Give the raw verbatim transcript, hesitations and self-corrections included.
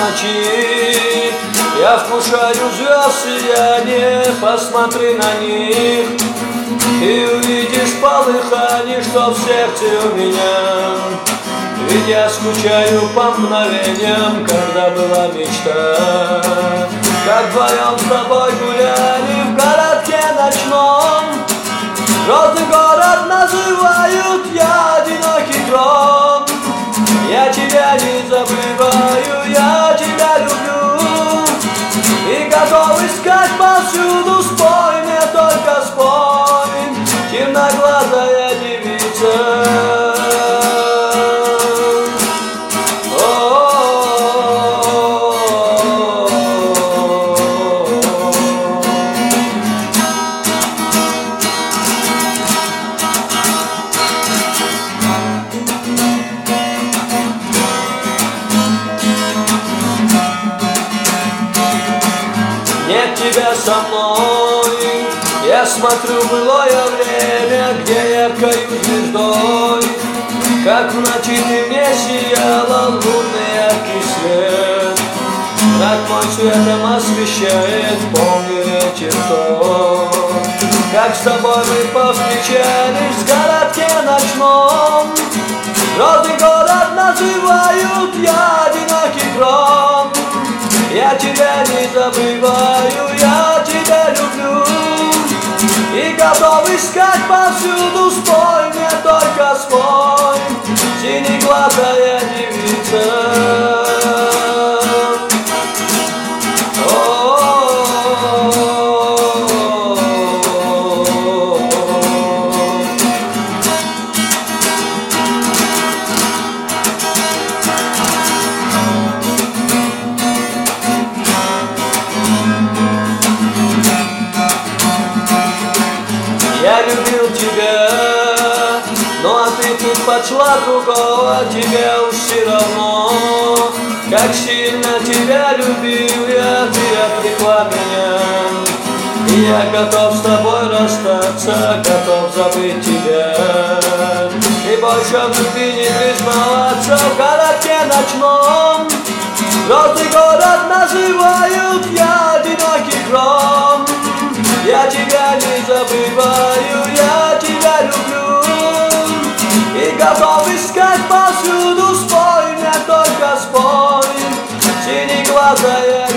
ночи. Я вкушаю звезд сияние, посмотри на них и увидишь полыхание, что в сердце у меня. Ведь я скучаю по мгновениям, когда была мечта, как вдвоем с тобой гуляли в городке ночном. Желтый город называют, я одинокий гром. Я тебя не забываю, я тебя люблю и готов искать повсюду. Спой мне, только спой, темноглазая девица. Нет тебя со мной, я смотрю былое время, где яркою звездой, как в ночи ты мне сияла, лунный яркий свет. Враг мой светом освещает, помню вечер тот, как с тобой мы повстречались в городке ночном. Желтый город называют, я одинокий гром. Я тебя не забываю, я тебя люблю и готов искать повсюду. Спой мне, только спой, синеглазая девица. Я любил тебя, ну а ты тут пошла другого, тебе уж все равно. Как сильно тебя любил я, ты отвлекла меня, и я готов с тобой расстаться, готов забыть тебя и больше в любви не признаваться. В городке ночном желтый город называют, я одинокий гром. Я тебя не забываю, я тебя люблю и готов искать повсюду. Спой мне, только спой, синеглазая